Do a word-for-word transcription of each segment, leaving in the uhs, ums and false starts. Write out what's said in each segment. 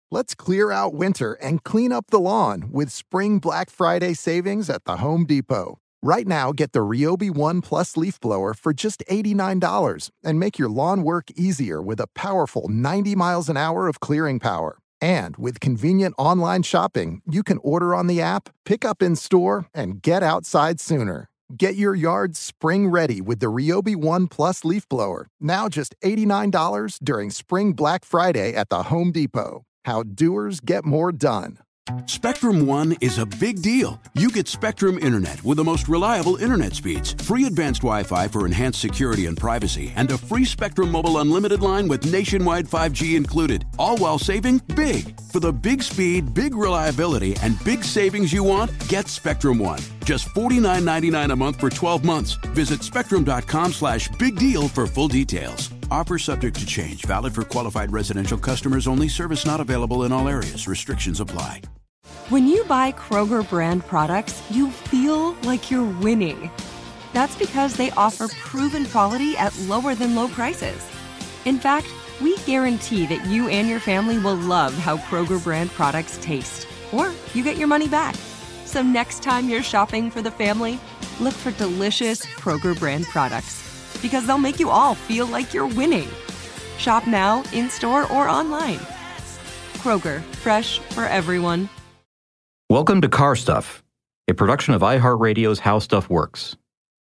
Let's clear out winter and clean up the lawn with Spring Black Friday savings at the Home Depot. Right now, get the Ryobi One Plus leaf blower for just eighty-nine dollars and make your lawn work easier with a powerful ninety miles an hour of clearing power. And with convenient online shopping, you can order on the app, pick up in store, and get outside sooner. Get your yard spring ready with the Ryobi One Plus leaf blower, now just eighty-nine dollars during Spring Black Friday at the Home Depot. How doers get more done. Spectrum One is a big deal. You get Spectrum Internet with the most reliable internet speeds, free advanced Wi-Fi for enhanced security and privacy, and a free Spectrum Mobile Unlimited line with nationwide five G included, all while saving big. For the big speed, big reliability, and big savings you want, get Spectrum One. Just forty-nine ninety-nine a month for twelve months. Visit spectrum.com slash big deal for full details. Offer subject to change. Valid for qualified residential customers only. Service not available in all areas. Restrictions apply. When you buy Kroger brand products, you feel like you're winning. That's because they offer proven quality at lower than low prices. In fact, we guarantee that you and your family will love how Kroger brand products taste, or you get your money back. So next time you're shopping for the family, look for delicious Kroger brand products, because they'll make you all feel like you're winning. Shop now, in-store, or online. Kroger, fresh for everyone. Welcome to Car Stuff, a production of iHeartRadio's How Stuff Works.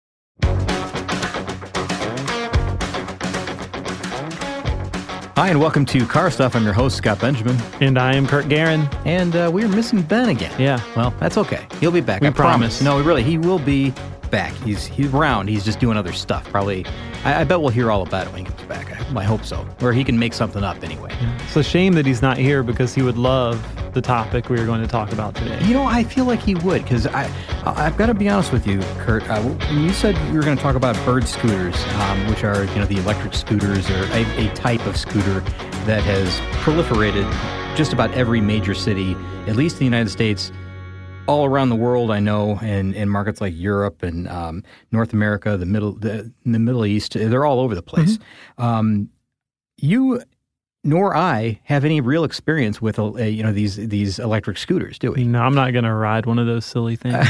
Hi, and welcome to Car Stuff. I'm your host, Scott Benjamin. And I am Kurt Guerin. And uh, we're missing Ben again. Yeah. Well, that's okay. He'll be back. We I promise. promise. No, really, he will be back. He's he's around. He's just doing other stuff. Probably, I, I bet we'll hear all about it when he comes back. I, I hope so. Or he can make something up anyway. Yeah. It's a shame that he's not here because he would love the topic we are going to talk about today. You know, I feel like he would, because I, I've got to be honest with you, Kurt. Uh, when you said you were going to talk about bird scooters, um, which are, you know, the electric scooters, or a, a type of scooter that has proliferated just about every major city, at least in the United States, all around the world, I know, and in markets like Europe and um, North America, the Middle, the, the Middle East, they're all over the place. Mm-hmm. Um, you nor I have any real experience with uh, you know these these electric scooters, do we? No, I'm not going to ride one of those silly things.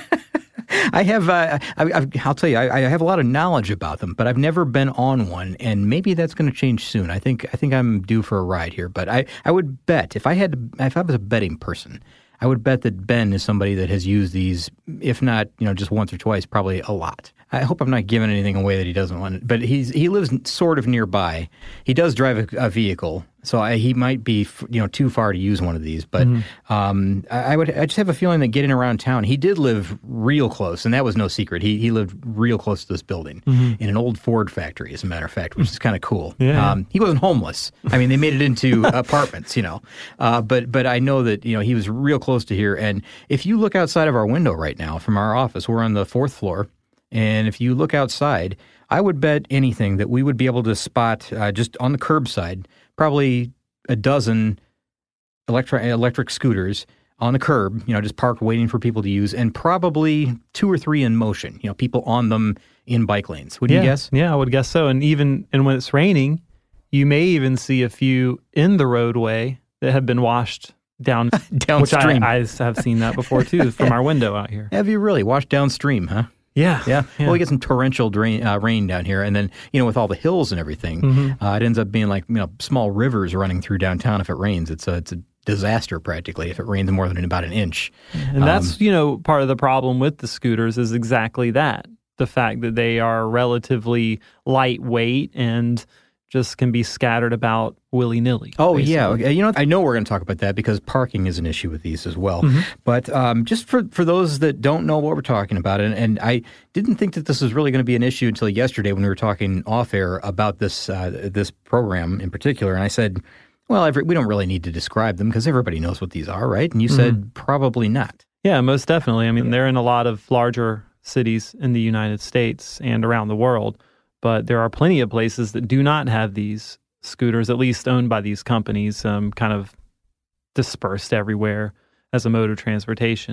I have, uh, I, I've, I'll tell you, I, I have a lot of knowledge about them, but I've never been on one, and maybe that's going to change soon. I think I think I'm due for a ride here, but I, I would bet, if I had, to, if I was a betting person, I would bet that Ben is somebody that has used these, if not, you know, just once or twice, probably a lot. I hope I'm not giving anything away that he doesn't want, but he's he lives sort of nearby. He does drive a, a vehicle, so I, he might be, you know, too far to use one of these. But mm-hmm. um, I, I would, I just have a feeling that getting around town, he did live real close, and that was no secret. He he lived real close to this building mm-hmm. in an old Ford factory, as a matter of fact, which is kind of cool. Yeah. Um, he wasn't homeless. I mean, they made it into apartments, you know. Uh, but but I know that, you know, he was real close to here. And if you look outside of our window right now from our office, we're on the fourth floor. And if you look outside, I would bet anything that we would be able to spot uh, just on the curbside probably a dozen electric electric scooters on the curb, you know, just parked waiting for people to use, and probably two or three in motion, you know, people on them in bike lanes. Would yeah, you guess? Yeah, I would guess so. And even and when it's raining, you may even see a few in the roadway that have been washed down downstream. Which I, I have seen that before too from our window out here. Have you really washed downstream, huh? Yeah, yeah. Yeah. Well, we get some torrential drain, uh, rain down here, and then, you know, with all the hills and everything, mm-hmm. uh, it ends up being like, you know, small rivers running through downtown. If it rains, it's a it's a disaster practically. If it rains more than about an inch, and um, that's, you know, part of the problem with the scooters is exactly that: the fact that they are relatively lightweight and just can be scattered about willy-nilly. Oh, basically. yeah. You know, I know we're going to talk about that because parking is an issue with these as well. Mm-hmm. But um, just for, for those that don't know what we're talking about, and, and I didn't think that this was really going to be an issue until yesterday when we were talking off-air about this uh, this program in particular. And I said, well, every, we don't really need to describe them because everybody knows what these are, right? And you mm-hmm. said probably not. Yeah, most definitely. I mean, they're in a lot of larger cities in the United States and around the world. But there are plenty of places that do not have these scooters, at least owned by these companies, um, kind of dispersed everywhere as a mode of transportation.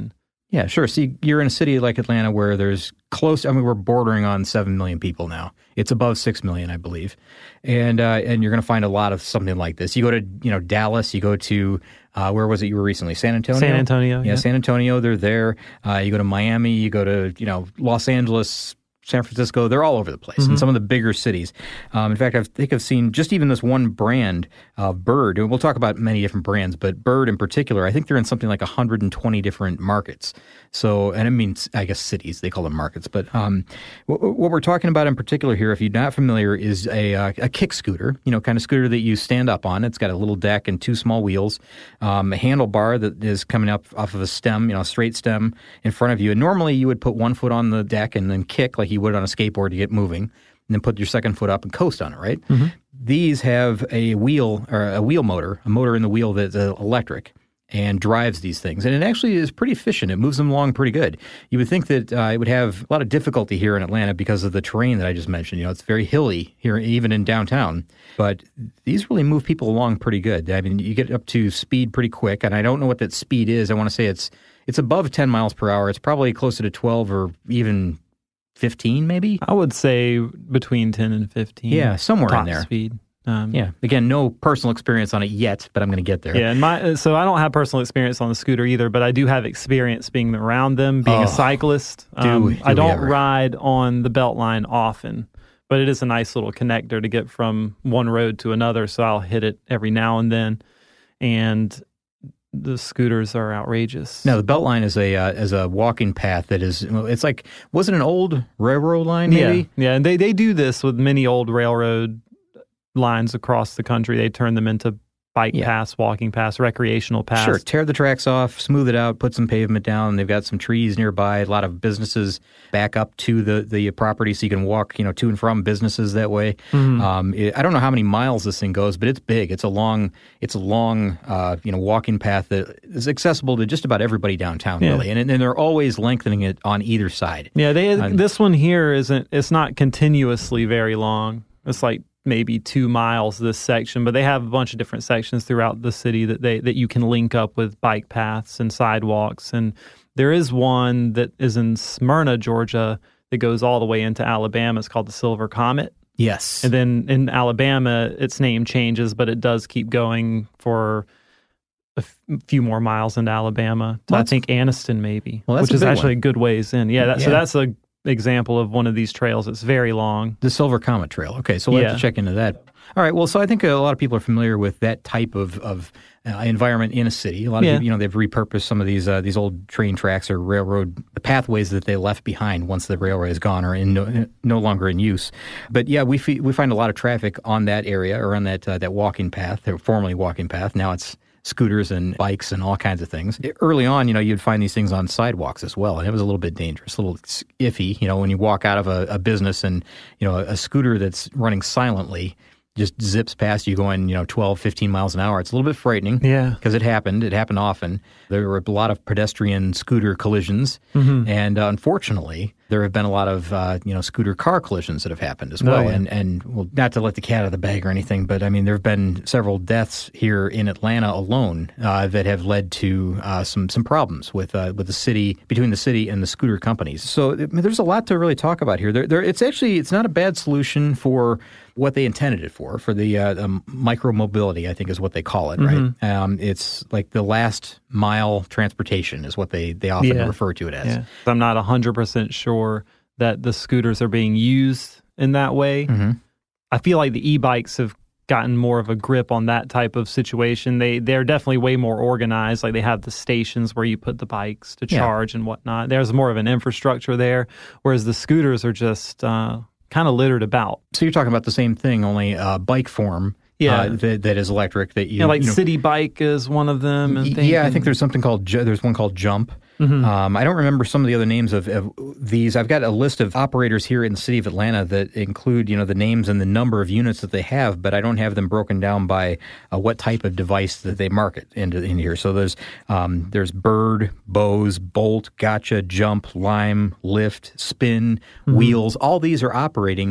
Yeah, sure. See, you're in a city like Atlanta where there's close, I mean, we're bordering on seven million people now. It's above six million, I believe. And uh, and you're going to find a lot of something like this. You go to, you know, Dallas, you go to, uh, where was it you were recently? San Antonio? San Antonio, Yeah, yeah. San Antonio, they're there. Uh, you go to Miami, you go to, you know, Los Angeles, San Francisco, they're all over the place, mm-hmm. in some of the bigger cities. Um, in fact, I think I've seen just even this one brand, uh, Bird, and we'll talk about many different brands, but Bird in particular, I think they're in something like one hundred twenty different markets. So, and I mean, I guess cities, they call them markets. But um, what, what we're talking about in particular here, if you're not familiar, is a, uh, a kick scooter, you know, kind of scooter that you stand up on. It's got a little deck and two small wheels, um, a handlebar that is coming up off of a stem, you know, a straight stem in front of you. And normally you would put one foot on the deck and then kick like you would on a skateboard to get moving, and then put your second foot up and coast on it, right? Mm-hmm. These have a wheel or a wheel motor, a motor in the wheel that's uh, electric and drives these things. And it actually is pretty efficient. It moves them along pretty good. You would think that uh, it would have a lot of difficulty here in Atlanta because of the terrain that I just mentioned. You know, it's very hilly here, even in downtown. But these really move people along pretty good. I mean, you get up to speed pretty quick, and I don't know what that speed is. I want to say it's it's above ten miles per hour. It's probably closer to twelve or even fifteen, maybe? I would say between ten and fifteen. Yeah, somewhere top in there. Speed. Um, yeah. Again, no personal experience on it yet, but I'm going to get there. Yeah, and my so I don't have personal experience on the scooter either, but I do have experience being around them, being Oh, a cyclist. do Um, we- do I we don't ever. ride on the Beltline often, but it is a nice little connector to get from one road to another, so I'll hit it every now and then. And the scooters are outrageous. Now, the Beltline is a uh, is a walking path that is, it's like, was it an old railroad line, maybe? Yeah, yeah, and they, they do this with many old railroad lines across the country. They turn them into bike Yeah. paths, walking paths, recreational paths. Sure, tear the tracks off, smooth it out, put some pavement down. They've got some trees nearby, a lot of businesses back up to the, the property so you can walk, you know, to and from businesses that way. Mm-hmm. Um, it, I don't know how many miles this thing goes, but it's big. It's a long, it's a long, uh, you know, walking path that is accessible to just about everybody downtown, Yeah. really. And, and they're always lengthening it on either side. Yeah, they Um, this one here isn't. It's not continuously very long. It's like maybe two miles this section, but they have a bunch of different sections throughout the city that they that you can link up with bike paths and sidewalks. And there is one that is in Smyrna, Georgia, that goes all the way into Alabama. It's called the Silver Comet. Yes. And then in Alabama, its name changes, but it does keep going for a f- few more miles into Alabama. To, Well, I that's- think Anniston, maybe, Well, that's which a is big actually one. a good ways in. Yeah, that, so Yeah. that's a example of one of these trails that's very long. The Silver Comet Trail. Okay, so we'll have Yeah. to check into that. All right, well, so I think a lot of people are familiar with that type of, of uh, environment in a city. A lot of Yeah. people, you know, they've repurposed some of these uh, these old train tracks or railroad the pathways that they left behind once the railway is gone or in no, no longer in use. But yeah, we fe- we find a lot of traffic on that area or on that uh, that walking path, or formerly walking path. Now it's scooters and bikes and all kinds of things. Early on, you know, you'd find these things on sidewalks as well, and it was a little bit dangerous, a little iffy. You know, when you walk out of a, a business and, you know, a, a scooter that's running silently just zips past you going, you know, twelve, fifteen miles an hour. It's a little bit frightening. Yeah. Because it happened. It happened often. There were a lot of pedestrian scooter collisions. Mm-hmm. And uh, unfortunately, there have been a lot of, uh, you know, scooter car collisions that have happened as Oh, well. yeah. And, and well, not to let the cat out of the bag or anything, but I mean, there have been several deaths here in Atlanta alone uh, that have led to uh, some some problems with uh, with the city, between the city and the scooter companies. So I mean, there's a lot to really talk about here. There, there, it's actually, it's not a bad solution for what they intended it for, for the uh, um, micro-mobility, I think is what they call it, right? Mm-hmm. Um, it's like the last mile transportation is what they, they often Yeah. refer to it as. Yeah. I'm not one hundred percent sure that the scooters are being used in that way. Mm-hmm. I feel like the e-bikes have gotten more of a grip on that type of situation. They, they're definitely way more organized. Like they have the stations where you put the bikes to Yeah. charge and whatnot. There's more of an infrastructure there, whereas the scooters are just uh, kind of littered about. So you're talking about the same thing, only uh, bike form Yeah. uh, that, that is electric. That you, Yeah, like you know, City Bike is one of them. And Y- things. Yeah, I think there's something called, Ju- there's one called Jump. Mm-hmm. Um, I don't remember some of the other names of, of these. I've got a list of operators here in the city of Atlanta that include, you know, the names and the number of units that they have, but I don't have them broken down by uh, what type of device that they market into in here. So there's um, there's Bird, Bose, Bolt, Gotcha, Jump, Lime, Lift, Spin, Mm-hmm. Wheels. All these are operating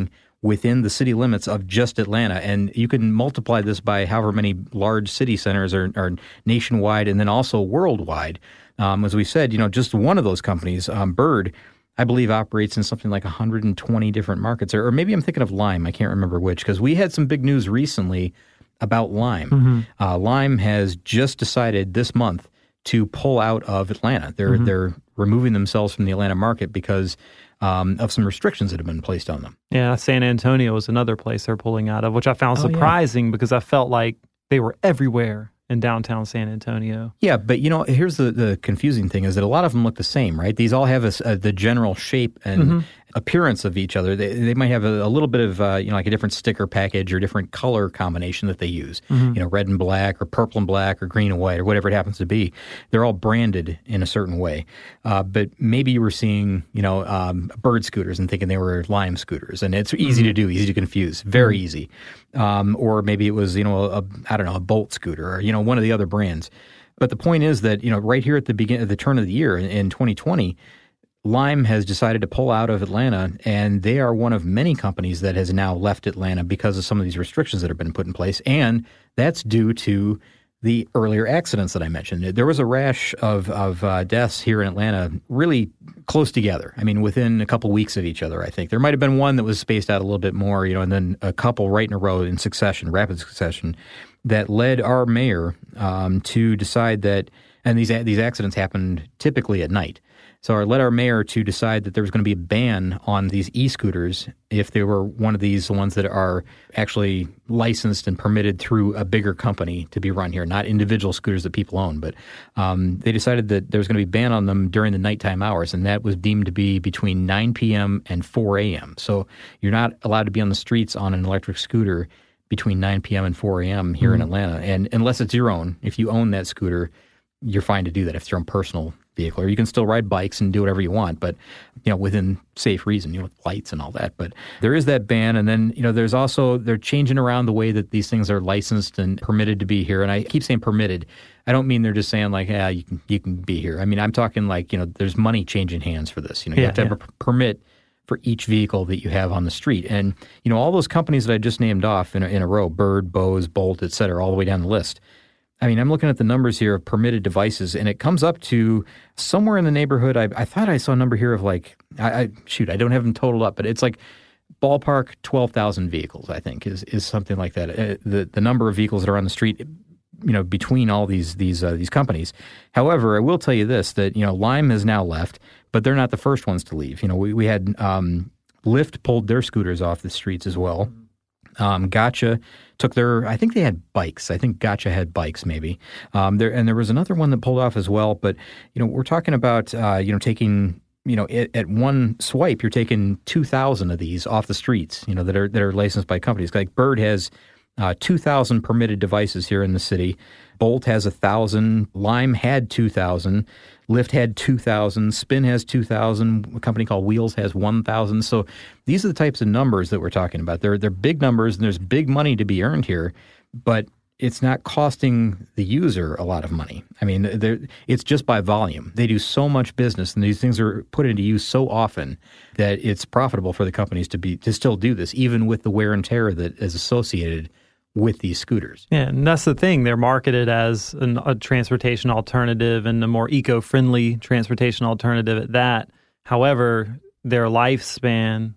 within the city limits of just Atlanta. And you can multiply this by however many large city centers are, are nationwide and then also worldwide. Um, as we said, you know, just one of those companies, um, Bird, I believe operates in something like one hundred twenty different markets. Or, or maybe I'm thinking of Lime. I can't remember which, because we had some big news recently about Lime. Mm-hmm. Uh, Lime has just decided this month to pull out of Atlanta. They're mm-hmm. they're removing themselves from the Atlanta market because um, of some restrictions that have been placed on them. Yeah, San Antonio is another place they're pulling out of, which I found oh, surprising yeah. because I felt like they were everywhere in downtown San Antonio. Yeah, but you know, here's the, the confusing thing is that a lot of them look the same, right? These all have a, a, the general shape and mm-hmm. appearance of each other. They, they might have a, a little bit of, uh, you know, like a different sticker package or different color combination that they use, mm-hmm. you know, red and black or purple and black or green and white or whatever it happens to be. They're all branded in a certain way. Uh, but maybe you were seeing, you know, um, Bird scooters and thinking they were Lime scooters. And it's easy mm-hmm. to do, easy to confuse, very mm-hmm. easy. Um, or maybe it was, you know, a, I don't know, a Bolt scooter or, you know, one of the other brands. But the point is that, you know, right here at the beginning, at the turn of the year in, in twenty twenty, Lime has decided to pull out of Atlanta, and they are one of many companies that has now left Atlanta because of some of these restrictions that have been put in place, and that's due to the earlier accidents that I mentioned. There was a rash of, of uh, deaths here in Atlanta really close together. I mean, within a couple weeks of each other, I think. There might have been one that was spaced out a little bit more, you know, and then a couple right in a row in succession, rapid succession, that led our mayor um, to decide that, and these these accidents happened typically at night. So it led our mayor to decide that there was going to be a ban on these e-scooters if they were one of these ones that are actually licensed and permitted through a bigger company to be run here, not individual scooters that people own. But um, they decided that there was going to be a ban on them during the nighttime hours, and that was deemed to be between nine p.m. and four a.m. So you're not allowed to be on the streets on an electric scooter between nine p.m. and four a.m. here mm-hmm. in Atlanta. And unless it's your own, if you own that scooter, you're fine to do that if it's your own personal vehicle, or you can still ride bikes and do whatever you want, but, you know, within safe reason, you know, with lights and all that. But there is that ban. And then, you know, there's also, they're changing around the way that these things are licensed and permitted to be here. And I keep saying permitted. I don't mean they're just saying like, yeah, you can, you can be here. I mean, I'm talking like, you know, there's money changing hands for this. You know, you yeah, have to yeah. have a permit for each vehicle that you have on the street. And, you know, all those companies that I just named off in a, in a row, Bird, Bose, Bolt, et cetera, all the way down the list. I mean, I'm looking at the numbers here of permitted devices, and it comes up to somewhere in the neighborhood. I, I thought I saw a number here of like, I, I shoot, I don't have them totaled up, but it's like ballpark twelve thousand vehicles, I think, is is something like that. Uh, the the number of vehicles that are on the street, you know, between all these these uh, these companies. However, I will tell you this, that, you know, Lime has now left, but they're not the first ones to leave. You know, we, we had um, Lyft pulled their scooters off the streets as well. Um, Gotcha took their, I think they had bikes. I think Gotcha had bikes maybe. Um, there, and there was another one that pulled off as well. But, you know, we're talking about, uh, you know, taking, you know, at, at one swipe, you're taking two thousand of these off the streets, you know, that are, that are licensed by companies. Like Bird has uh, two thousand permitted devices here in the city. Bolt has one thousand. Lime had two thousand. Lyft had two thousand. Spin has two thousand. A company called Wheels has one thousand. So these are the types of numbers that we're talking about. They're, they're big numbers, and there's big money to be earned here, but it's not costing the user a lot of money. I mean, it's just by volume. They do so much business, and these things are put into use so often that it's profitable for the companies to be to still do this, even with the wear and tear that is associated with these scooters. Yeah, and that's the thing. They're marketed as an, a transportation alternative and a more eco-friendly transportation alternative at that. However, their lifespan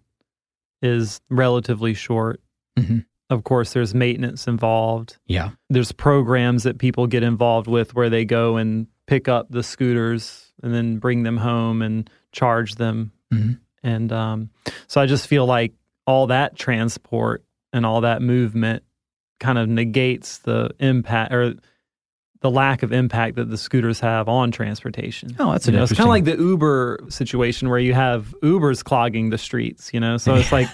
is relatively short. Mm-hmm. Of course, there's maintenance involved. Yeah. There's programs that people get involved with where they go and pick up the scooters and then bring them home and charge them. Mm-hmm. And um, so I just feel like all that transport and all that movement kind of negates the impact or the lack of impact that the scooters have on transportation. Oh, that's an you know, interesting... It's kind of like the Uber situation where you have Ubers clogging the streets, you know? So it's like...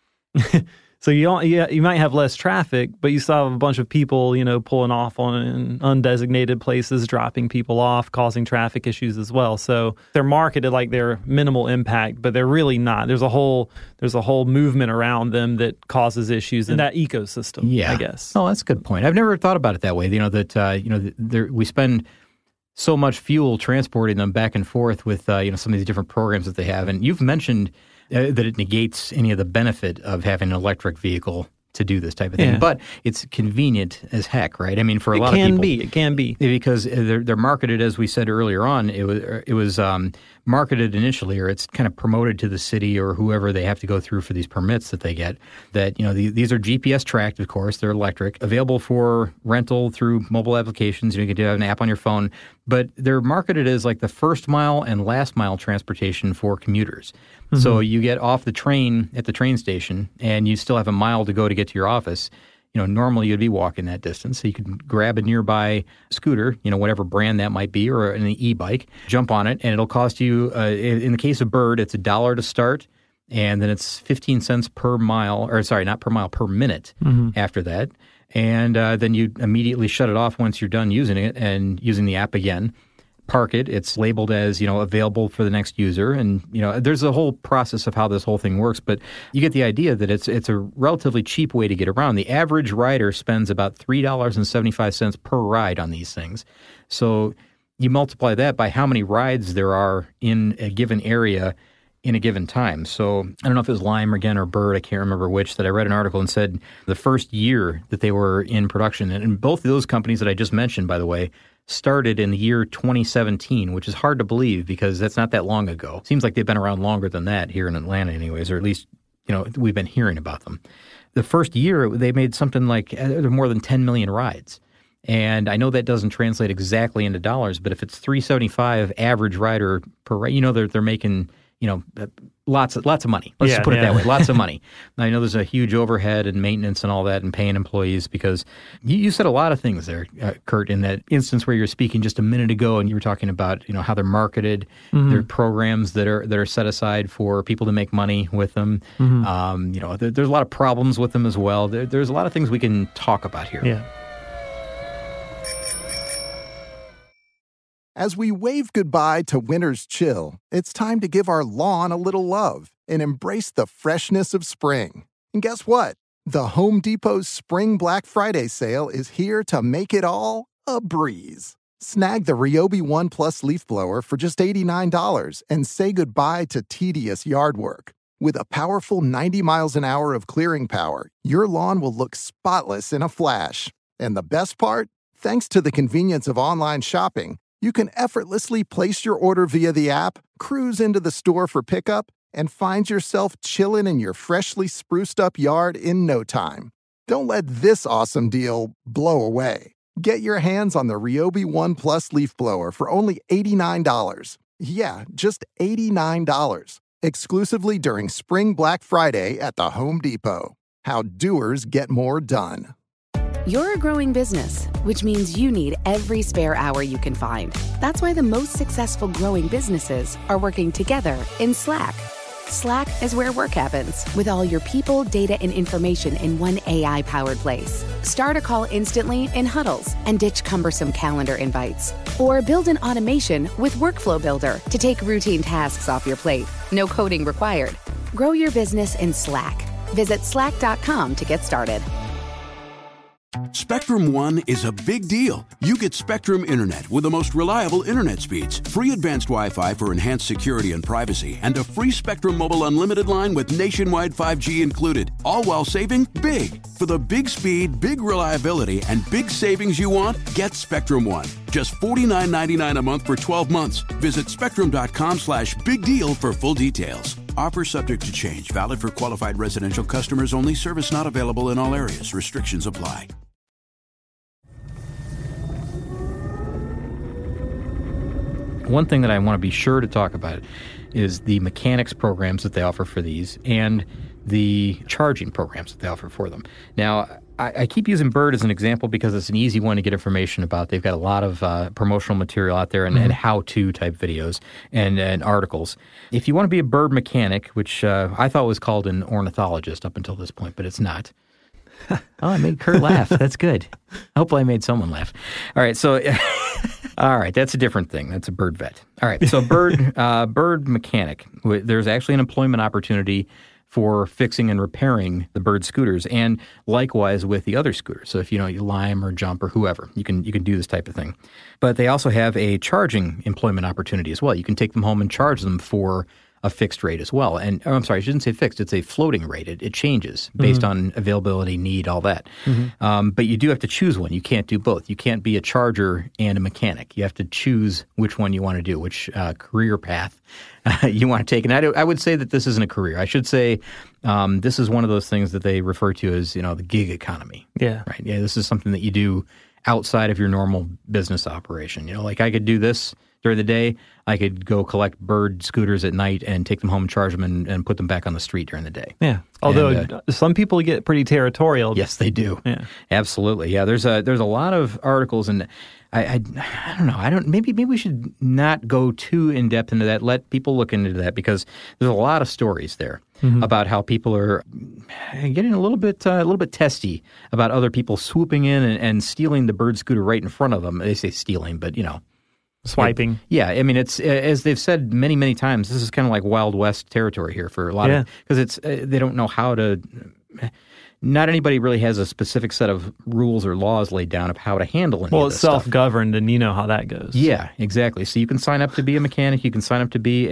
So you don't, yeah, you might have less traffic, but you still have a bunch of people, you know, pulling off on in undesignated places, dropping people off, causing traffic issues as well. So they're marketed like they're minimal impact, but they're really not. There's a whole there's a whole movement around them that causes issues in that ecosystem. Yeah, I guess. Oh, that's a good point. I've never thought about it that way. You know that uh, you know there, we spend so much fuel transporting them back and forth with uh, you know some of these different programs that they have, and you've mentioned uh, that it negates any of the benefit of having an electric vehicle to do this type of thing. Yeah. But it's convenient as heck, right? I mean, for a it lot of can people. be. It can be. Because they're, they're marketed, as we said earlier on, it was it was um, marketed initially, or it's kind of promoted to the city or whoever they have to go through for these permits that they get, that, you know, the, these are G P S tracked, of course, they're electric, available for rental through mobile applications. You know, you can have an app on your phone, but they're marketed as like the first mile and last mile transportation for commuters. Mm-hmm. So you get off the train at the train station and you still have a mile to go to get to your office. You know, normally you'd be walking that distance, so you could grab a nearby scooter, you know, whatever brand that might be, or an e-bike, jump on it, and it'll cost you, uh, in the case of Bird, it's a dollar to start, and then it's fifteen cents per mile, or sorry, not per mile, per minute mm-hmm. after that. And uh, then you immediately shut it off once you're done using it and using the app again. Park it. It's labeled as, you know, available for the next user. And, you know, there's a whole process of how this whole thing works. But you get the idea that it's it's a relatively cheap way to get around. The average rider spends about three dollars and seventy-five cents per ride on these things. So you multiply that by how many rides there are in a given area in a given time. So I don't know if it was Lime again or Bird, I can't remember which, that I read an article and said the first year that they were in production, and both of those companies that I just mentioned, by the way, started in the year twenty seventeen, which is hard to believe because that's not that long ago. Seems like they've been around longer than that here in Atlanta anyways, or at least, you know, we've been hearing about them. The first year, they made something like uh, more than ten million rides. And I know that doesn't translate exactly into dollars, but if it's three dollars and seventy-five cents average rider per ride, you know, they're, they're making, you know, lots of lots of money. Let's yeah, just put yeah. it that way. Lots of money. I know there's a huge overhead and maintenance and all that and paying employees because you, you said a lot of things there, uh, Kurt, in that instance where you were speaking just a minute ago and you were talking about, you know, how they're marketed. Mm-hmm. There are programs that are that are set aside for people to make money with them. Mm-hmm. Um, you know, there, there's a lot of problems with them as well. There, there's a lot of things we can talk about here. Yeah. As we wave goodbye to winter's chill, it's time to give our lawn a little love and embrace the freshness of spring. And guess what? The Home Depot's Spring Black Friday sale is here to make it all a breeze. Snag the Ryobi One Plus leaf blower for just eighty-nine dollars and say goodbye to tedious yard work. With a powerful ninety miles an hour of clearing power, your lawn will look spotless in a flash. And the best part? Thanks to the convenience of online shopping, you can effortlessly place your order via the app, cruise into the store for pickup, and find yourself chilling in your freshly spruced up yard in no time. Don't let this awesome deal blow away. Get your hands on the Ryobi One Plus leaf blower for only eighty-nine dollars. Yeah, just eighty-nine dollars. Exclusively during Spring Black Friday at the Home Depot. How doers get more done. You're a growing business, which means you need every spare hour you can find. That's why the most successful growing businesses are working together in Slack. Slack is where work happens, with all your people, data, and information in one A I-powered place. Start a call instantly in huddles and ditch cumbersome calendar invites. Or build an automation with Workflow Builder to take routine tasks off your plate. No coding required. Grow your business in Slack. Visit slack dot com to get started. Spectrum One is a big deal. You get Spectrum Internet with the most reliable internet speeds, free advanced Wi-Fi for enhanced security and privacy, and a free Spectrum Mobile Unlimited line with nationwide five G included, all while saving big. For the big speed, big reliability, and big savings you want, get Spectrum One. Just forty-nine ninety-nine a month for twelve months. Visit spectrum.com slash big deal for full details. Offer subject to change. Valid for qualified residential customers only. Service not available in all areas. Restrictions apply. One thing that I want to be sure to talk about is the mechanics programs that they offer for these and the charging programs that they offer for them. Now, I, I keep using Bird as an example because it's an easy one to get information about. They've got a lot of uh, promotional material out there and, mm-hmm. and how-to type videos and, and articles. If you want to be a bird mechanic, which uh, I thought was called an ornithologist up until this point, but it's not. Oh, I made Kurt laugh. That's good. Hopefully I made someone laugh. All right, so... All right, that's a different thing. That's a bird vet. All right, so bird uh, bird mechanic. There's actually an employment opportunity for fixing and repairing the Bird scooters, and likewise with the other scooters. So if you know you Lime or Jump or whoever, you can you can do this type of thing. But they also have a charging employment opportunity as well. You can take them home and charge them for a fixed rate as well. And oh, I'm sorry, I shouldn't say fixed. It's a floating rate. It, it changes based mm-hmm. on availability, need, all that. Mm-hmm. Um, but you do have to choose one. You can't do both. You can't be a charger and a mechanic. You have to choose which one you want to do, which uh, career path uh, you want to take. And I, do, I would say that this isn't a career. I should say um, this is one of those things that they refer to as, you know, the gig economy. Yeah. Right. Yeah. This is something that you do outside of your normal business operation. You know, like I could do this during the day. I could go collect bird scooters at night and take them home and charge them and, and put them back on the street during the day. Yeah. Although and, uh, some people get pretty territorial. Yes, they do. Yeah. Absolutely. Yeah. There's a there's a lot of articles, and I, I I don't know. I don't. Maybe maybe we should not go too in depth into that. Let people look into that, because there's a lot of stories there mm-hmm. about how people are getting a little bit uh, a little bit testy about other people swooping in and, and stealing the bird scooter right in front of them. They say stealing, but you know. Swiping. It, yeah, I mean, it's as they've said many, many times, this is kind of like Wild West territory here for a lot yeah. of, because it's uh, they don't know how to, not anybody really has a specific set of rules or laws laid down of how to handle any well, of this it's self-governed, stuff. And you know how that goes. Yeah, exactly. So you can sign up to be a mechanic, you can sign up to be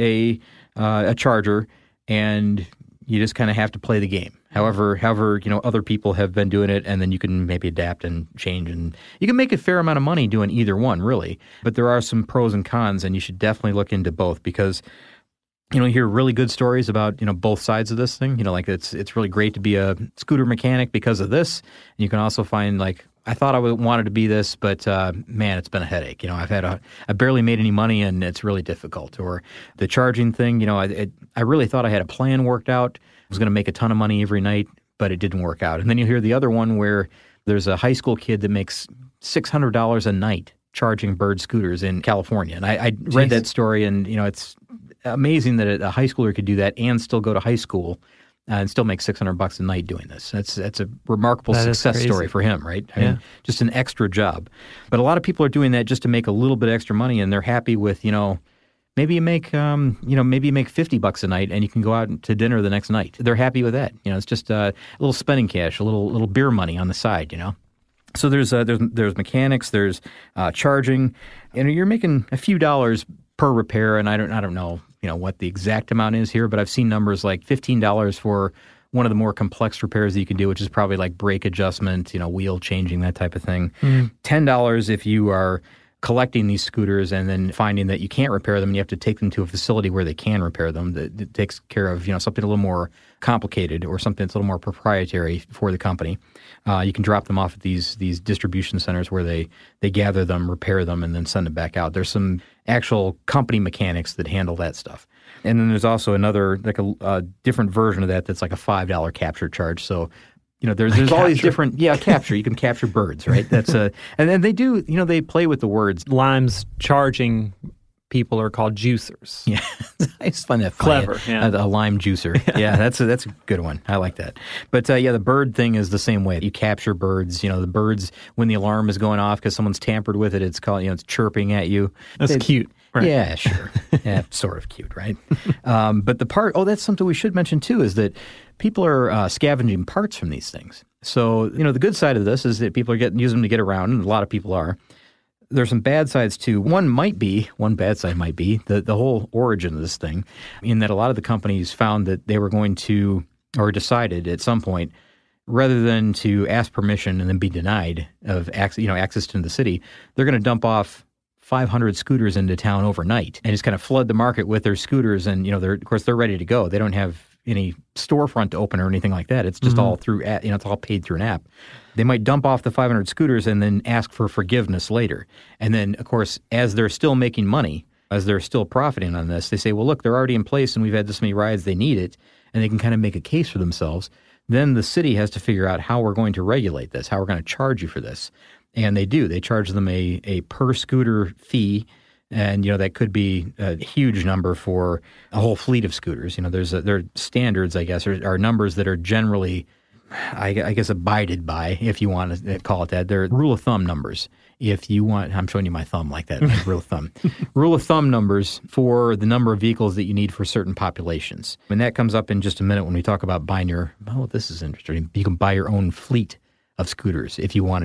a uh, a charger, and you just kind of have to play the game. However, however, you know, other people have been doing it, and then you can maybe adapt and change, and you can make a fair amount of money doing either one, really. But there are some pros and cons, and you should definitely look into both, because, you know, you hear really good stories about, you know, both sides of this thing. You know, like it's it's really great to be a scooter mechanic because of this. And you can also find, like, I thought I wanted to be this, but uh, man, it's been a headache. You know, I've had a, I barely made any money, and it's really difficult. Or the charging thing, you know, I it, I really thought I had a plan worked out. I was going to make a ton of money every night, but it didn't work out. And then you hear the other one where there's a high school kid that makes six hundred dollars a night charging bird scooters in California. And I, I read that story, and, you know, it's amazing that a high schooler could do that and still go to high school uh, and still make six hundred bucks a night doing this. That's that's a remarkable that success story for him, right? I yeah. mean, just an extra job. But a lot of people are doing that just to make a little bit extra money, and they're happy with, you know, maybe you make, um, you know, maybe you make fifty bucks a night, and you can go out to dinner the next night. They're happy with that. You know, it's just uh, a little spending cash, a little little beer money on the side. You know, so there's uh, there's there's mechanics, there's uh, charging, and you're making a few dollars per repair. And I don't I don't know, you know, what the exact amount is here, but I've seen numbers like fifteen dollars for one of the more complex repairs that you can do, which is probably like brake adjustment, you know, wheel changing, that type of thing. Mm. ten dollars if you are collecting these scooters and then finding that you can't repair them and you have to take them to a facility where they can repair them, that, that takes care of, you know, something a little more complicated or something that's a little more proprietary for the company. Uh, you can drop them off at these these distribution centers where they, they gather them, repair them, and then send them back out. There's some actual company mechanics that handle that stuff. And then there's also another, like a, a different version of that that's like a five dollar capture charge. So, you know, there's there's all these different, yeah, capture. You can capture birds, right? That's a, and then they do, you know, they play with the words. Lime's charging people are called juicers. Yeah, I just find that funny. Clever, yeah. A, a lime juicer. Yeah, that's a, that's a good one. I like that. But uh, yeah, the bird thing is the same way. You capture birds. You know, the birds, when the alarm is going off because someone's tampered with it, it's called, you know, it's chirping at you. That's they, cute. Right. Yeah, sure. Yeah, sort of cute, right? um, but the part, oh, that's something we should mention too, is that people are uh, scavenging parts from these things. So, you know, the good side of this is that people are getting use them to get around, and a lot of people are. There's some bad sides too. One might be, one bad side might be the, the whole origin of this thing, in that a lot of the companies found that they were going to, or decided at some point, rather than to ask permission and then be denied of access, you know, access to the city, they're going to dump off five hundred scooters into town overnight and just kind of flood the market with their scooters. And, you know, they're, of course, they're ready to go. They don't have any storefront to open or anything like that. It's just mm-hmm. all through, you know, it's all paid through an app. They might dump off the five hundred scooters and then ask for forgiveness later. And then, of course, as they're still making money, as they're still profiting on this, they say, well, look, they're already in place and we've had this many rides, they need it. And they can kind of make a case for themselves. Then the city has to figure out how we're going to regulate this, how we're going to charge you for this. And they do. They charge them a, a per scooter fee. And, you know, that could be a huge number for a whole fleet of scooters. You know, there's a, there are standards, I guess, or, or numbers that are generally, I, I guess, abided by, if you want to call it that. They're rule of thumb numbers. If you want, I'm showing you my thumb like that, like rule of thumb. Rule of thumb numbers for the number of vehicles that you need for certain populations. And that comes up in just a minute when we talk about buying your, oh, this is interesting. You can buy your own fleet of scooters if you wanted to.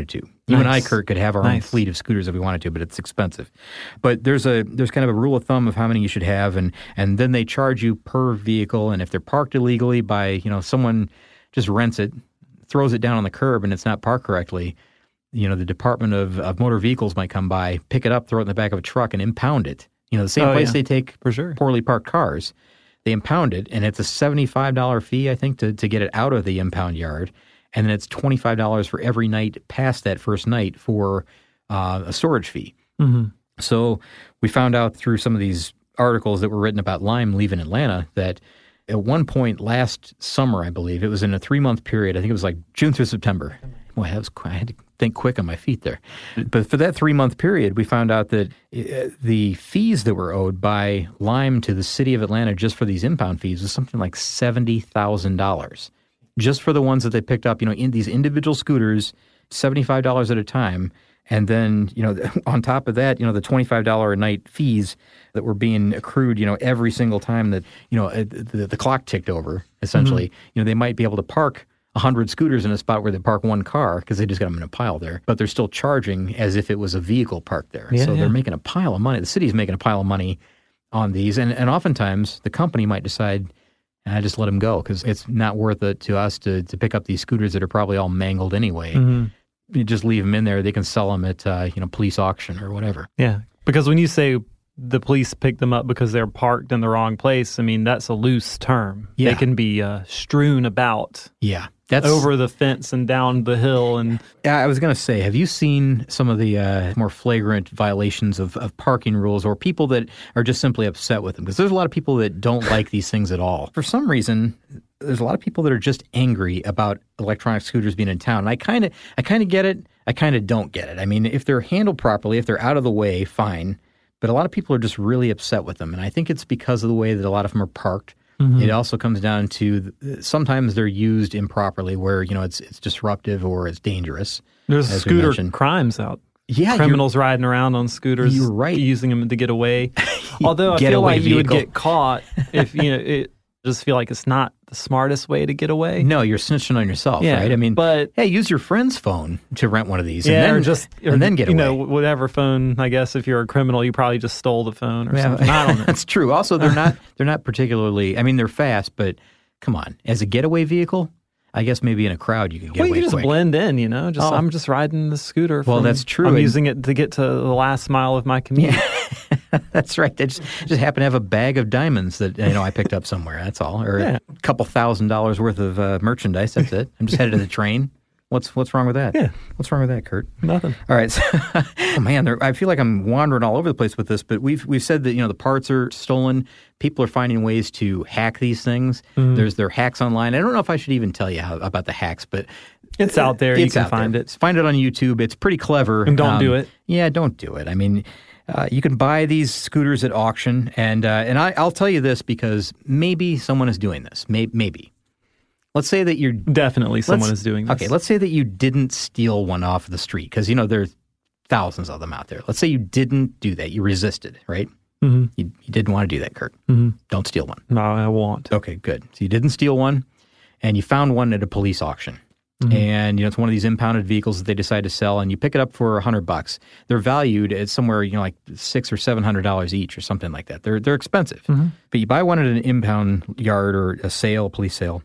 You Nice. and I, Kurt, could have our own Nice. fleet of scooters if we wanted to, but it's expensive. But there's a there's kind of a rule of thumb of how many you should have, and and then they charge you per vehicle. And if they're parked illegally by, you know, someone just rents it, throws it down on the curb, and it's not parked correctly, you know, the Department of, of Motor Vehicles might come by, pick it up, throw it in the back of a truck, and impound it. You know, the same Oh, place yeah. they take For sure. poorly parked cars. They impound it, and it's a seventy-five dollars fee, I think, to, to get it out of the impound yard. And then it's twenty-five dollars for every night past that first night for uh, a storage fee. Mm-hmm. So we found out through some of these articles that were written about Lime leaving Atlanta that at one point last summer, I believe, it was in a three-month period. I think it was like June through September. Boy, that was, I had to think quick on my feet there. But for that three-month period, we found out that uh, the fees that were owed by Lime to the city of Atlanta just for these impound fees was something like seventy thousand dollars. Just for the ones that they picked up, you know, in these individual scooters, seventy-five dollars at a time. And then, you know, on top of that, you know, the twenty-five dollars a night fees that were being accrued, you know, every single time that, you know, the, the clock ticked over, essentially. Mm-hmm. You know, they might be able to park one hundred scooters in a spot where they park one car because they just got them in a pile there. But they're still charging as if it was a vehicle parked there. Yeah, so yeah. they're making a pile of money. The city's making a pile of money on these. And, and oftentimes, the company might decide, I just let them go because it's not worth it to us to to pick up these scooters that are probably all mangled anyway. Mm-hmm. You just leave them in there. They can sell them at uh, you know police auction or whatever. Yeah, because when you say the police pick them up because they're parked in the wrong place, I mean, that's a loose term. Yeah. They can be uh, strewn about Yeah, that's over the fence and down the hill. And Yeah, I was going to say, have you seen some of the uh, more flagrant violations of, of parking rules or people that are just simply upset with them? Because there's a lot of people that don't like these things at all. For some reason, there's a lot of people that are just angry about electronic scooters being in town. And I kind of I kind of get it. I kind of don't get it. I mean, if they're handled properly, if they're out of the way, fine. But a lot of people are just really upset with them. And I think it's because of the way that a lot of them are parked. Mm-hmm. It also comes down to sometimes they're used improperly where, you know, it's it's disruptive or it's dangerous. there's as we scooter mentioned. crimes out. Yeah, Criminals riding around on scooters, You're right. using them to get away. Although I feel Getaway like you would vehicle. get caught if, you know, it I just feel like it's not the smartest way to get away. No, you're snitching on yourself, Yeah, right? I mean, but- hey, use your friend's phone to rent one of these, Yeah, and then or just or, and then get you away. know, whatever phone. I guess if you're a criminal, you probably just stole the phone or Yeah, something. I don't know. That's true. Also, they're not they're not particularly. I mean, they're fast, but come on, as a getaway vehicle, I guess maybe in a crowd you can get Well, away you just quick. blend in, you know. Just Oh. I'm just riding the scooter. Well, from- that's true, I'm and- using it to get to the last mile of my commute. That's right. They just, just happen to have a bag of diamonds that you know I picked up somewhere. That's all, or Yeah. a couple thousand dollars worth of uh, merchandise. That's it. I'm just headed to the train. What's what's wrong with that? Yeah. What's wrong with that, Kurt? Nothing. All right. So, oh man, there, I feel like I'm wandering all over the place with this, but we've we've said that you know the parts are stolen. People are finding ways to hack these things. Mm-hmm. There's there are hacks online. I don't know if I should even tell you how, about the hacks, but It's out there. You it's can out find there. it. Find it on YouTube. It's pretty clever. And don't do it. Yeah, don't do it. I mean, uh, you can buy these scooters at auction, and uh, and I, I'll tell you this because maybe someone is doing this. Maybe. maybe. Let's say that you're Definitely someone let's- is doing this. Okay, let's say that you didn't steal one off the street because, you know, there's thousands of them out there. Let's say you didn't do that. You resisted, right? Mm-hmm. You, you didn't want to do that, Kurt. Mm-hmm. Don't steal one. No, I won't. Okay, good. So you didn't steal one, and you found one at a police auction. Mm-hmm. And, you know, it's one of these impounded vehicles that they decide to sell, and you pick it up for a hundred bucks. They're valued at somewhere, you know, like six or seven hundred dollars each or something like that. They're they're expensive. Mm-hmm. But you buy one at an impound yard or a sale, police sale,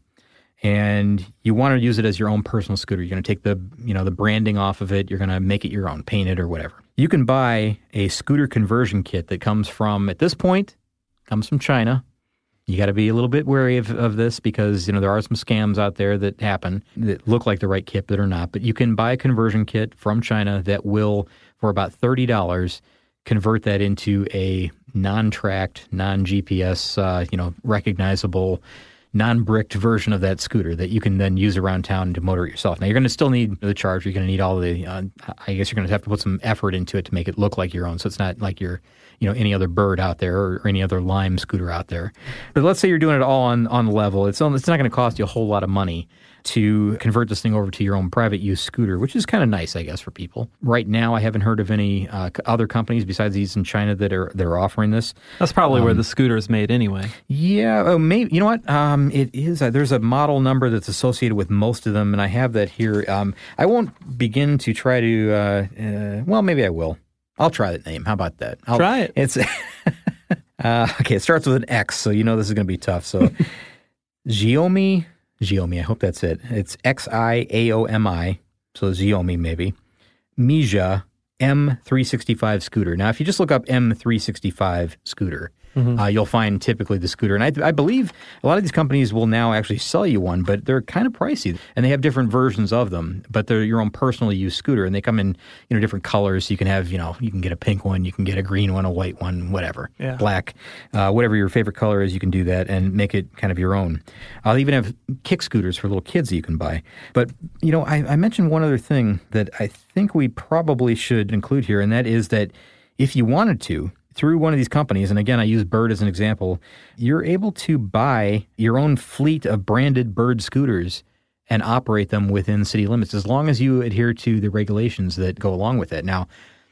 and you want to use it as your own personal scooter. You're going to take the, you know, the branding off of it. You're going to make it your own, paint it or whatever. You can buy a scooter conversion kit that comes from, at this point, comes from China. You got to be a little bit wary of, of this because, you know, there are some scams out there that happen that look like the right kit but are not. But you can buy a conversion kit from China that will, for about thirty dollars, convert that into a non-tracked, non-G P S, uh, you know, recognizable, non-bricked version of that scooter that you can then use around town to motor it yourself. Now, you're going to still need the charger. You're going to need all the, uh, I guess you're going to have to put some effort into it to make it look like your own. So it's not like you're, you know, any other Bird out there or, or any other Lime scooter out there. But let's say you're doing it all on, on level. It's, on, it's not going to cost you a whole lot of money to convert this thing over to your own private use scooter, which is kind of nice, I guess, for people. Right now, I haven't heard of any uh, other companies besides these in China that are that are offering this. That's probably um, where the scooter is made anyway. Yeah, oh, maybe. You know what? Um, it is. Uh, there's a model number that's associated with most of them, and I have that here. Um, I won't begin to try to. Uh, uh, well, maybe I will. I'll try that name. How about that? I'll, Try it. It's uh, okay. It starts with an X, so you know this is going to be tough. So, Xiaomi, Xiaomi. I hope that's it. It's X I A O M I. So Xiaomi maybe. Mijia M three sixty-five scooter. Now, if you just look up M three sixty-five scooter, mm-hmm. uh, you'll find typically the scooter. And I, I believe a lot of these companies will now actually sell you one, but they're kind of pricey. And they have different versions of them, but they're your own personally used scooter. And they come in, you know, different colors. You can have, you know, you can get a pink one, you can get a green one, a white one, whatever, yeah. black, uh, whatever your favorite color is, you can do that and make it kind of your own. I'll even have kick scooters for little kids that you can buy. But, you know, I, I mentioned one other thing that I think we probably should include here, and that is that if you wanted to, through one of these companies, and again, I use Bird as an example, you're able to buy your own fleet of branded Bird scooters and operate them within city limits as long as you adhere to the regulations that go along with it. Now,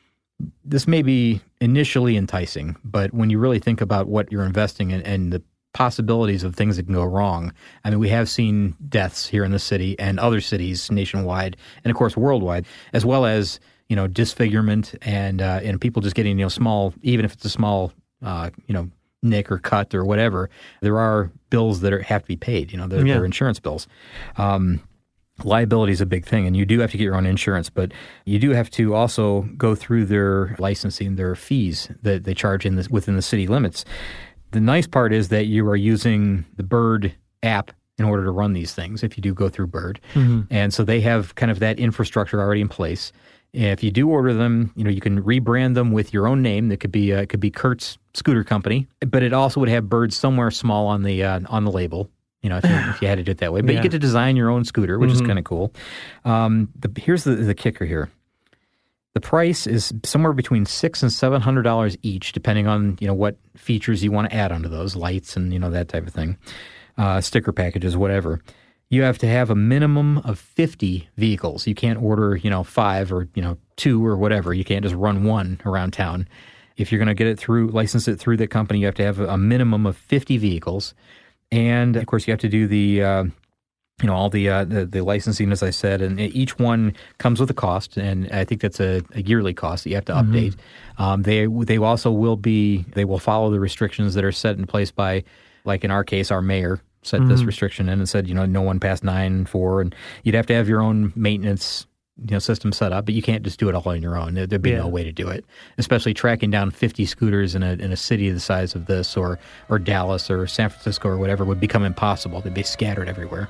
this may be initially enticing, but when you really think about what you're investing in and the possibilities of things that can go wrong, I mean, we have seen deaths here in the city and other cities nationwide, and of course worldwide, as well as you know, disfigurement and uh, and people just getting, you know, small, even if it's a small, uh, you know, nick or cut or whatever, there are bills that are, have to be paid, you know, they're, yeah. they're insurance bills. Um, liability is a big thing, and you do have to get your own insurance, but you do have to also go through their licensing, their fees that they charge in the, within the city limits. The nice part is that you are using the Bird app in order to run these things if you do go through Bird. Mm-hmm. And so they have kind of that infrastructure already in place. If you do order them, you know, you can rebrand them with your own name. That could be uh, it could be Kurt's Scooter Company, but it also would have Bird somewhere small on the uh, on the label. You know, if you, if you had to do it that way. But yeah. you get to design your own scooter, which mm-hmm. is kind of cool. Um, the, here's the, the kicker here: the price is somewhere between six and seven hundred dollars each, depending on you know what features you want to add onto those, lights and you know that type of thing, uh, sticker packages, whatever. You have to have a minimum of fifty vehicles. You can't order, you know, five or, you know, two or whatever. You can't just run one around town. If you're going to get it through, license it through the company, you have to have a minimum of fifty vehicles. And, of course, you have to do the, uh, you know, all the, uh, the the licensing, as I said. And each one comes with a cost. And I think that's a, a yearly cost that you have to mm-hmm. update. Um, they they also will be, they will follow the restrictions that are set in place by, like in our case, our mayor. Set mm-hmm. this restriction in and said, you know, no one past nine, four, and you'd have to have your own maintenance, you know, system set up, but you can't just do it all on your own. There, there'd be yeah. no way to do it, especially tracking down fifty scooters in a in a city the size of this, or or Dallas or San Francisco or whatever would become impossible. They'd be scattered everywhere.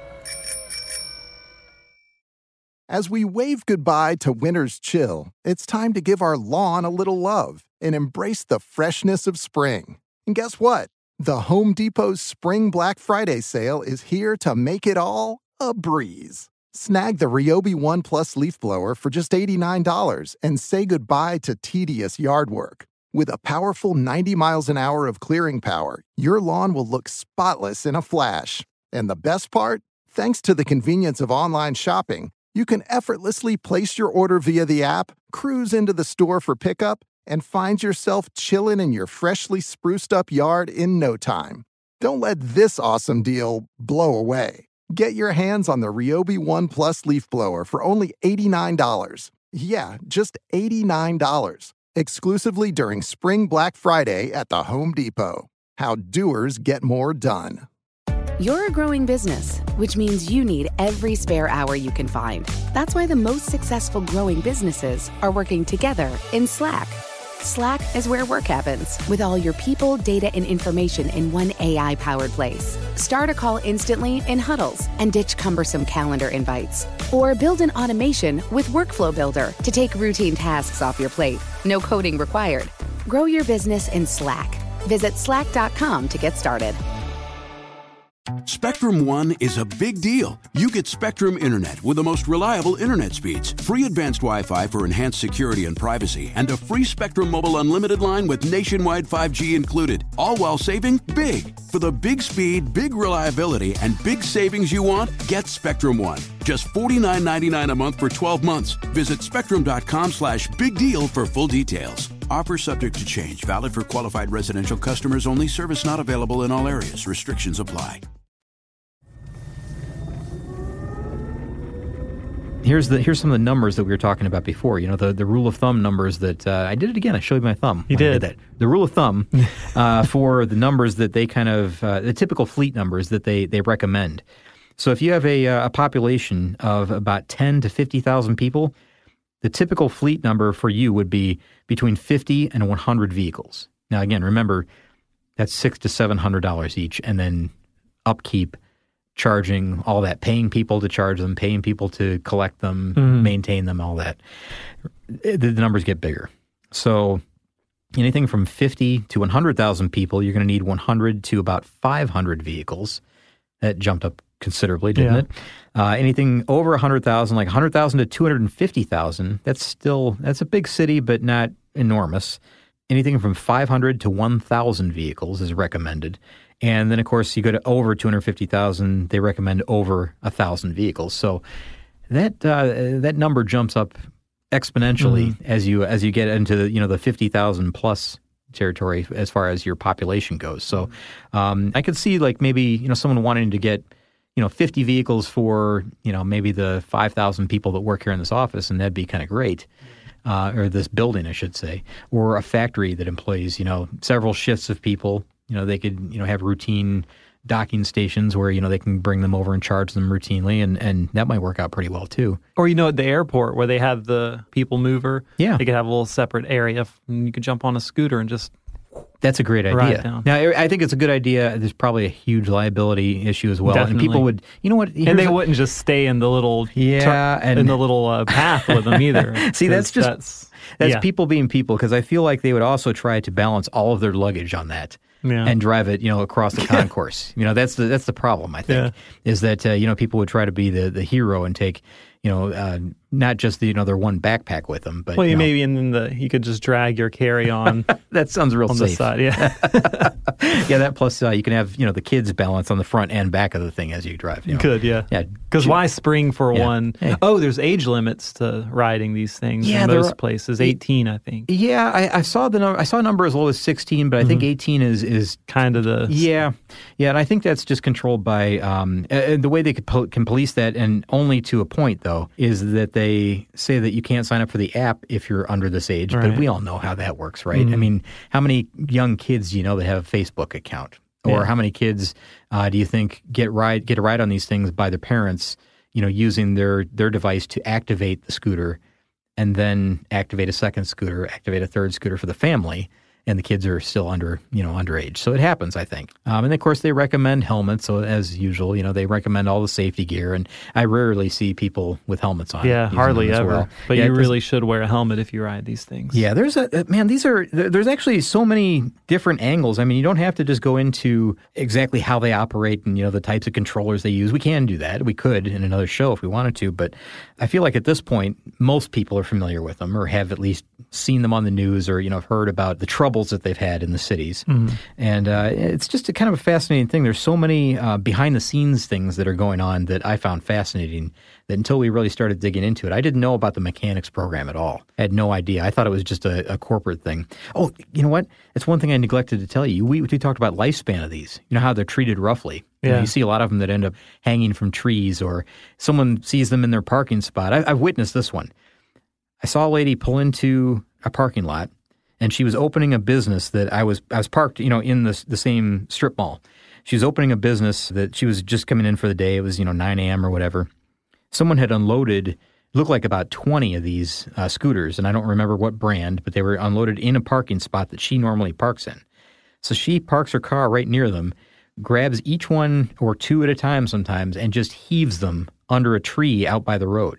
As we wave goodbye to winter's chill, it's time to give our lawn a little love and embrace the freshness of spring. And guess what? The Home Depot's Spring Black Friday sale is here to make it all a breeze. Snag the Ryobi One Plus leaf blower for just eighty-nine dollars and say goodbye to tedious yard work. With a powerful ninety miles an hour of clearing power, your lawn will look spotless in a flash. And the best part? Thanks to the convenience of online shopping, you can effortlessly place your order via the app, cruise into the store for pickup, and find yourself chilling in your freshly spruced up yard in no time. Don't let this awesome deal blow away. Get your hands on the Ryobi One Plus leaf blower for only eighty-nine dollars. Yeah, just eighty-nine dollars. Exclusively during Spring Black Friday at the Home Depot. How doers get more done. You're a growing business, which means you need every spare hour you can find. That's why the most successful growing businesses are working together in Slack. Slack is where work happens, with all your people, data, and information in one A I-powered place. Start a call instantly in huddles and ditch cumbersome calendar invites. Or build an automation with Workflow Builder to take routine tasks off your plate. No coding required. Grow your business in Slack. Visit slack dot com to get started. Spectrum One is a big deal. You get Spectrum Internet with the most reliable internet speeds, free advanced Wi-Fi for enhanced security and privacy, and a free Spectrum Mobile Unlimited line with nationwide five G included, all while saving big. For the big speed, big reliability, and big savings you want, get Spectrum One. Just forty-nine ninety-nine a month for twelve months. Visit spectrum.com slash big deal for full details. Offer subject to change. Valid for qualified residential customers only. Service not available in all areas. Restrictions apply. Here's the here's some of the numbers that we were talking about before. You know, the, the rule of thumb numbers that uh, I did it again. I showed you my thumb. You did. did that. The rule of thumb uh, for the numbers that they kind of uh, the typical fleet numbers that they they recommend. So if you have a a population of about ten to fifty thousand people, the typical fleet number for you would be between fifty and one hundred vehicles. Now, again, remember that's six to seven hundred dollars each, and then upkeep. Charging all that, paying people to charge them, paying people to collect them, mm-hmm. maintain them, all that. The, the numbers get bigger. So anything from fifty to one hundred thousand people, you're going to need one hundred to about five hundred vehicles. That jumped up considerably, didn't yeah. it? Uh, anything over one hundred thousand, like one hundred thousand to two hundred fifty thousand, that's still, that's a big city, but not enormous. Anything from five hundred to one thousand vehicles is recommended. And then, of course, you go to over two hundred fifty thousand, they recommend over one thousand vehicles. So that uh, that number jumps up exponentially mm-hmm. as you as you get into the, you know, the fifty thousand plus territory as far as your population goes. So um, I could see like maybe, you know, someone wanting to get, you know, fifty vehicles for, you know, maybe the five thousand people that work here in this office, and that'd be kind of great. Uh, or this building, I should say, or a factory that employs, you know, several shifts of people. You know, they could, you know, have routine docking stations where, you know, they can bring them over and charge them routinely, and, and that might work out pretty well, too. Or, you know, at the airport where they have the people mover, yeah. they could have a little separate area, and you could jump on a scooter and just That's a great idea. Down. Now, I think it's a good idea. There's probably a huge liability issue as well. Definitely. And people would, you know what? And they a, wouldn't just stay in the little, yeah, tur- and, in the little uh, path with them either. See, that's just, that's, that's yeah. people being people, because I feel like they would also try to balance all of their luggage on that. Yeah. And drive it, you know, across the concourse. You know, that's the that's the problem, I think, yeah. is that, uh, you know, people would try to be the, the hero and take, you know, uh, not just the, you know, their one backpack with them, but well, you, you know, maybe and then the you could just drag your carry-on. That sounds real on safe. The side, yeah, yeah. That plus uh, you can have, you know, the kids balance on the front and back of the thing as you drive. You know? Could, yeah, yeah. Because why spring for yeah. one? Hey. Oh, there's age limits to riding these things yeah, in most are, places. eighteen, I think. Yeah, I, I saw the number. I saw a number as low as sixteen, but I mm-hmm. think eighteen is is kind of the yeah, yeah, and I think that's just controlled by um, uh, the way they could po- can police that, and only to a point though, is that they say that you can't sign up for the app if you're under this age. Right. But we all know how that works, right? Mm-hmm. I mean, how many young kids do you know that have a Facebook account? Or yeah. how many kids uh, do you think get ride get a ride on these things by their parents, you know, using their, their device to activate the scooter and then activate a second scooter, activate a third scooter for the family, and the kids are still under, you know, underage. So it happens, I think. Um, and of course, they recommend helmets. So as usual, you know, they recommend all the safety gear. And I rarely see people with helmets on. Yeah, hardly ever. Well. But yeah, you really should wear a helmet if you ride these things. Yeah, there's a, man, these are, there's actually so many different angles. I mean, you don't have to just go into exactly how they operate and, you know, the types of controllers they use. We can do that. We could in another show if we wanted to. But I feel like at this point, most people are familiar with them or have at least seen them on the news or, you know, have heard about the troubles that they've had in the cities. Mm-hmm. And uh, it's just a kind of a fascinating thing. There's so many uh, behind-the-scenes things that are going on that I found fascinating that until we really started digging into it, I didn't know about the mechanics program at all. I had no idea. I thought it was just a, a corporate thing. Oh, you know what? It's one thing I neglected to tell you. We, we talked about lifespan of these. You know how they're treated roughly. Yeah. You know, you see a lot of them that end up hanging from trees or someone sees them in their parking spot. I, I've witnessed this one. I saw a lady pull into a parking lot, and she was opening a business that I was I was parked, you know, in the the same strip mall. She was opening a business that she was just coming in for the day. It was, you know, nine a.m. or whatever. Someone had unloaded, looked like about twenty of these uh, scooters, and I don't remember what brand, but they were unloaded in a parking spot that she normally parks in. So she parks her car right near them, grabs each one or two at a time sometimes, and just heaves them under a tree out by the road.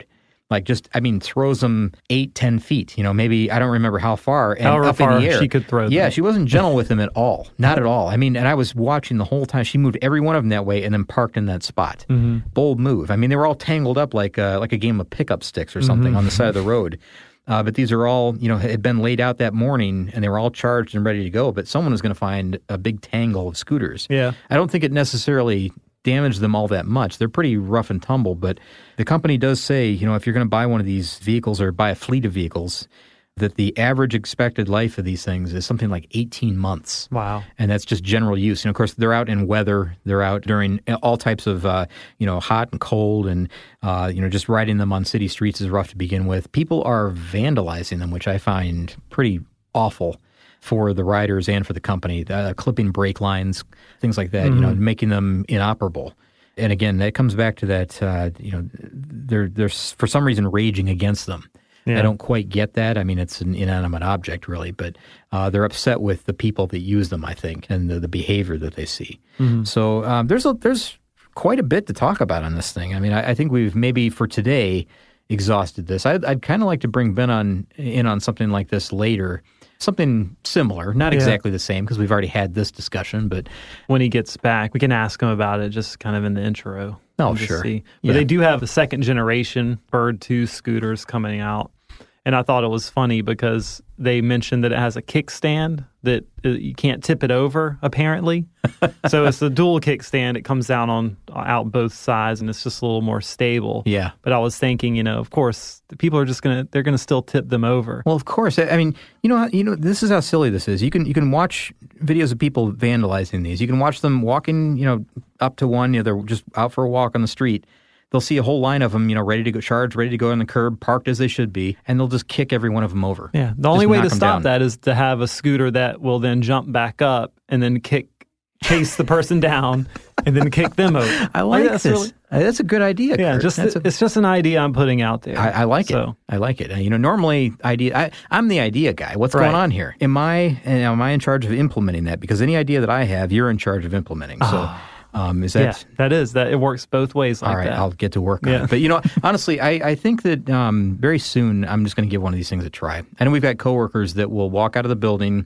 Like just, I mean, throws them eight, ten feet. You know, maybe, I don't remember how far. And However up far in the air. she could throw them. Yeah, she wasn't gentle with them at all. Not at all. I mean, and I was watching the whole time. She moved every one of them that way and then parked in that spot. Mm-hmm. Bold move. I mean, they were all tangled up like a, like a game of pickup sticks or something mm-hmm. on the side of the road. Uh, but these are all, you know, had been laid out that morning and they were all charged and ready to go. But someone was going to find a big tangle of scooters. Yeah. I don't think it necessarily damage them all that much. They're pretty rough and tumble, but the company does say, you know, if you're going to buy one of these vehicles or buy a fleet of vehicles, that the average expected life of these things is something like eighteen months. Wow. And that's just general use. And of course, they're out in weather. They're out during all types of, uh, you know, hot and cold. And, uh, you know, just riding them on city streets is rough to begin with. People are vandalizing them, which I find pretty awful for the riders and for the company, uh, clipping brake lines, things like that, mm-hmm. you know, making them inoperable. And again, that comes back to that, uh, you know, they're, they're for some reason raging against them. Yeah. I don't quite get that. I mean, it's an inanimate object, really, but uh, they're upset with the people that use them, I think, and the, the behavior that they see. Mm-hmm. So um, there's a, there's quite a bit to talk about on this thing. I mean, I, I think we've maybe for today exhausted this. I'd, I'd kind of like to bring Ben on in on something like this later. Something similar, not yeah. exactly the same, because we've already had this discussion, but when he gets back, we can ask him about it just kind of in the intro. Oh, sure. See. But yeah. they do have the second generation Bird two scooters coming out. And I thought it was funny because they mentioned that it has a kickstand that you can't tip it over, apparently. So it's a dual kickstand. It comes down on out both sides, and it's just a little more stable. Yeah. But I was thinking, you know, of course, the people are just gonna they're gonna still tip them over. Well, of course. I mean, you know, you know, this is how silly this is. You can you can watch videos of people vandalizing these. You can watch them walking, you know, up to one. You know, they're just out for a walk on the street. They'll see a whole line of them, you know, ready to go, charged, ready to go on the curb, parked as they should be, and they'll just kick every one of them over. Yeah, the only way to stop that is to have a scooter that will then jump back up and then kick, chase the person down, and then kick them over. I like, like that's this. Really, that's a good idea, Yeah, Kurt. just that's a, a, it's just an idea I'm putting out there. I, I like so. it. I like it. You know, normally idea. I, I'm the idea guy. What's right. going on here? Am I am I in charge of implementing that? Because any idea that I have, you're in charge of implementing. So. Oh. Um, is that, yeah, that is. That it works both ways like all right, that. I'll get to work on yeah. it. But, you know, honestly, I, I think that um, very soon I'm just going to give one of these things a try. I know we've got coworkers that will walk out of the building,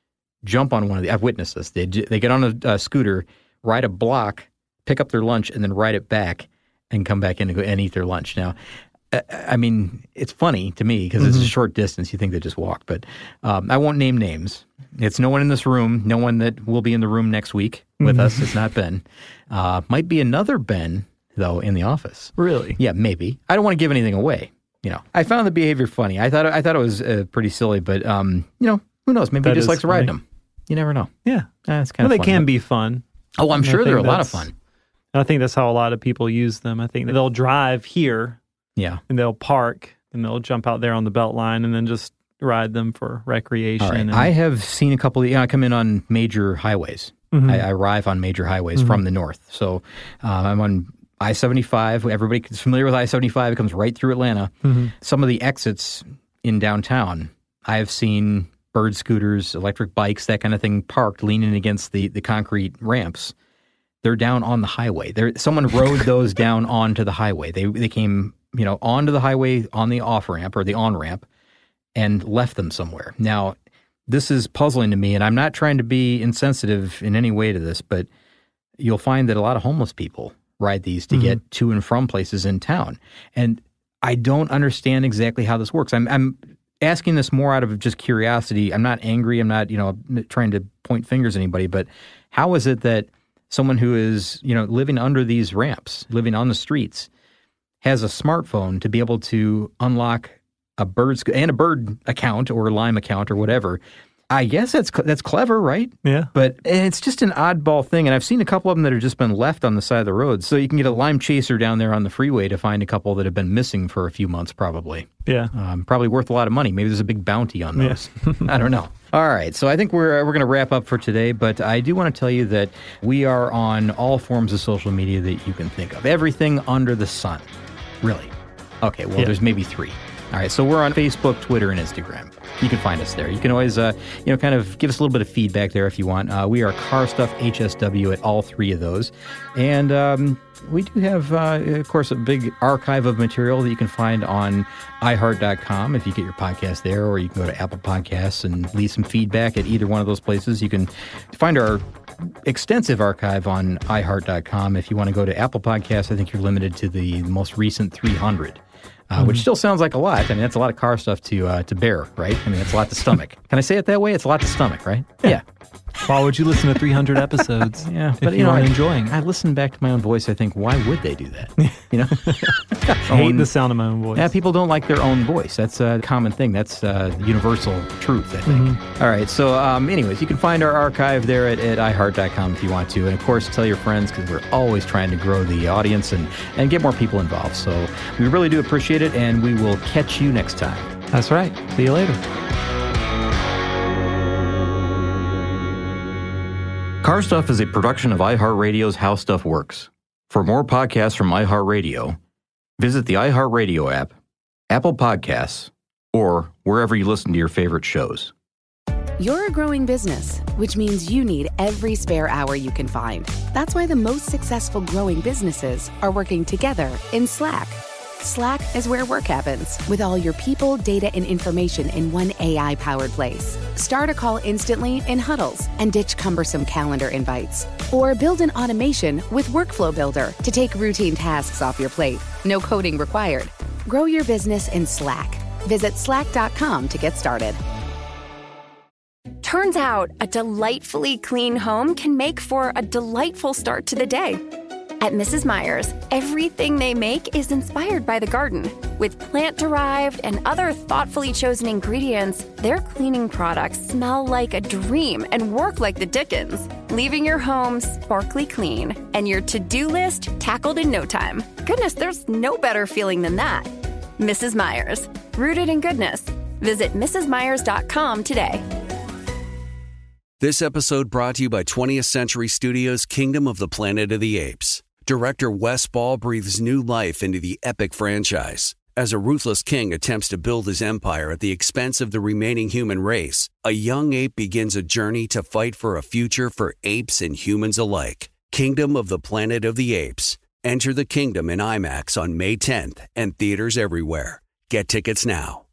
jump on one of the – I've witnessed this. They, they get on a, a scooter, ride a block, pick up their lunch, and then ride it back and come back in and, go, and eat their lunch. Now, I mean, it's funny to me because mm-hmm. it's a short distance. You think they just walk. But um, I won't name names. It's no one in this room, no one that will be in the room next week with mm-hmm. us. It's not Ben. Uh, might be another Ben, though, in the office. Really? Yeah, maybe. I don't want to give anything away. You know, I found the behavior funny. I thought I thought it was uh, pretty silly, but, um, you know, who knows? Maybe that he just likes funny. riding them. You never know. Yeah. Uh, it's kind well, of they fun, can but... be fun. Oh, I'm and sure they're a lot of fun. I think that's how a lot of people use them. I think they'll drive here. Yeah. And they'll park, and they'll jump out there on the belt line and then just ride them for recreation. All right. And, I have seen a couple of, you know, I come in on major highways. Mm-hmm. I, I arrive on major highways mm-hmm. from the north. So um, I'm on I seventy-five. Everybody is familiar with I seventy-five. It comes right through Atlanta. Mm-hmm. Some of the exits in downtown, I have seen Bird scooters, electric bikes, that kind of thing parked, leaning against the, the concrete ramps. They're down on the highway. They're, someone rode those down onto the highway. They they came, you know, onto the highway on the off-ramp or the on-ramp and left them somewhere. Now, this is puzzling to me, and I'm not trying to be insensitive in any way to this, but you'll find that a lot of homeless people ride these to mm-hmm. get to and from places in town. And I don't understand exactly how this works. I'm, I'm asking this more out of just curiosity. I'm not angry. I'm not, you know, trying to point fingers at anybody, but how is it that someone who is, you know, living under these ramps, living on the streets, has a smartphone to be able to unlock a Bird and a Bird account or a Lime account or whatever? I guess that's that's clever, right? Yeah. But it's just an oddball thing, and I've seen a couple of them that have just been left on the side of the road. So you can get a Lime chaser down there on the freeway to find a couple that have been missing for a few months, probably. Yeah. Um, probably worth a lot of money. Maybe there's a big bounty on those. Yeah. I don't know. All right, so I think we're we're going to wrap up for today, but I do want to tell you that we are on all forms of social media that you can think of. Everything under the sun, really. Okay, well, yeah. there's maybe three. All right, so we're on Facebook, Twitter, and Instagram. You can find us there. You can always, uh, you know, kind of give us a little bit of feedback there if you want. Uh, we are Car Stuff H S W at all three of those. And um, we do have, uh, of course, a big archive of material that you can find on i heart dot com if you get your podcast there, or you can go to Apple Podcasts and leave some feedback at either one of those places. You can find our extensive archive on i heart dot com. If you want to go to Apple Podcasts, I think you're limited to the most recent three hundred. Uh, mm-hmm. Which still sounds like a lot. I mean, that's a lot of car stuff to uh, to bear, right? I mean, that's a lot to stomach. Can I say it that way? It's a lot to stomach, right? Yeah. yeah. Why would you listen to three hundred episodes? Yeah, if but you, you know, aren't I, enjoying. I listen back to my own voice. I think, why would they do that? You know, I hate the sound of my own voice. Yeah, people don't like their own voice. That's a common thing. That's uh, universal truth, I think. Mm-hmm. All right. So, um, anyways, you can find our archive there at, at i heart dot com if you want to, and of course, tell your friends, because we're always trying to grow the audience and and get more people involved. So, we really do appreciate it, and we will catch you next time. That's right. See you later. Car Stuff is a production of iHeartRadio's How Stuff Works. For more podcasts from iHeartRadio, visit the iHeartRadio app, Apple Podcasts, or wherever you listen to your favorite shows. You're a growing business, which means you need every spare hour you can find. That's why the most successful growing businesses are working together in Slack. Slack is where work happens, with all your people, data, and information in one A I-powered place. Start a call instantly in huddles and ditch cumbersome calendar invites. Or build an automation with Workflow Builder to take routine tasks off your plate. No coding required. Grow your business in Slack. Visit slack dot com to get started. Turns out, a delightfully clean home can make for a delightful start to the day. At Missus Meyer's, everything they make is inspired by the garden. With plant-derived and other thoughtfully chosen ingredients, their cleaning products smell like a dream and work like the Dickens, leaving your home sparkly clean and your to-do list tackled in no time. Goodness, there's no better feeling than that. Missus Meyer's, rooted in goodness. Visit missus myers dot com today. This episode brought to you by twentieth Century Studios' Kingdom of the Planet of the Apes. Director Wes Ball breathes new life into the epic franchise. As a ruthless king attempts to build his empire at the expense of the remaining human race, a young ape begins a journey to fight for a future for apes and humans alike. Kingdom of the Planet of the Apes. Enter the kingdom in IMAX on May tenth and theaters everywhere. Get tickets now.